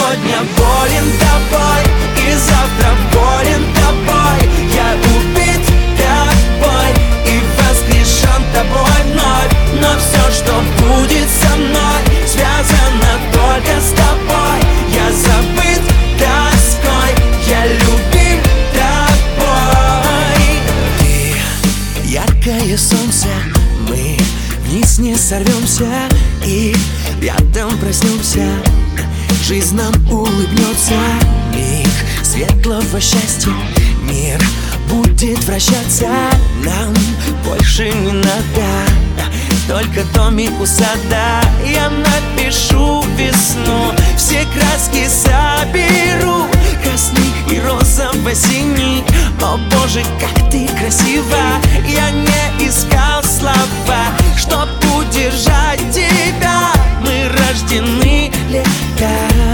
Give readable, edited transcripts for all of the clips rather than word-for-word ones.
Сегодня болен тобой, и завтра болен тобой. Я убит тобой и воскрешен тобой вновь. Но все, что будет со мной, связано только с тобой. Я забыт тоской, я любим тобой. Ты яркое солнце, мы вниз не сорвемся и рядом проснемся. Жизнь нам улыбнется, миг светлого счастья. Мир будет вращаться, нам больше не надо только домик у сада. Я напишу весну, все краски соберу, красный и розово-синий. О боже, как ты красива! Я не искал слова, чтоб удержать тебя. Мы рождены летать.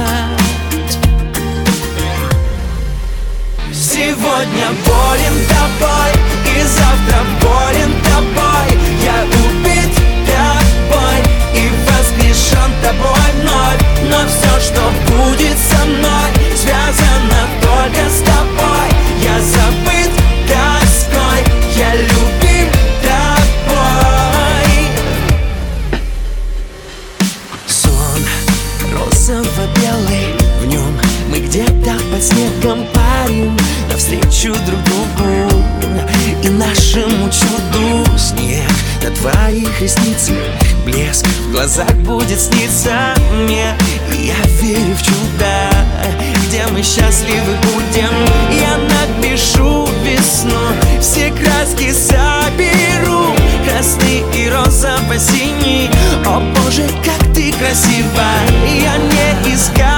Сегодня болен тобой, и завтра болен тобой. Я убит тобой и воскрешен тобой вновь. Но все, что будет со мной, связано только с тобой. Я забыт тоской, я любим тобой. Сон розово-белый, в нем мы где-то под снегом парим навстречу друг другу и нашему чуду. Снег на твоих ресницах, блеск в глазах будет сниться мне. И я верю в чудо, где мы счастливы будем. Я напишу весну, все краски соберу, красный и розово-синий. О боже, как ты красива! Я не искал